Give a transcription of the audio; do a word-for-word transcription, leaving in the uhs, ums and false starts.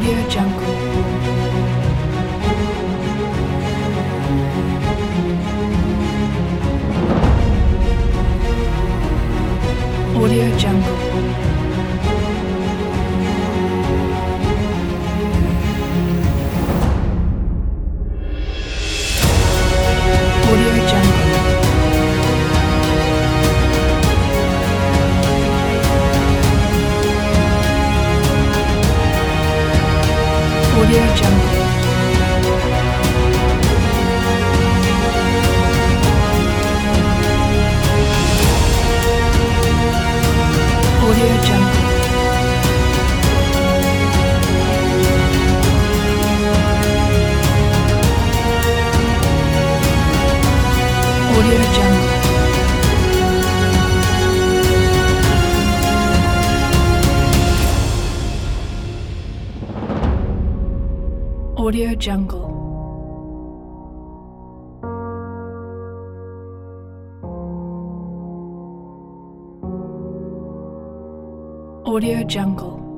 Audio Jungle. Audio Jungle. Audio Jungle. Audio Jungle. Audio Jungle. Audio Jungle. Audio Jungle. Audio Jungle.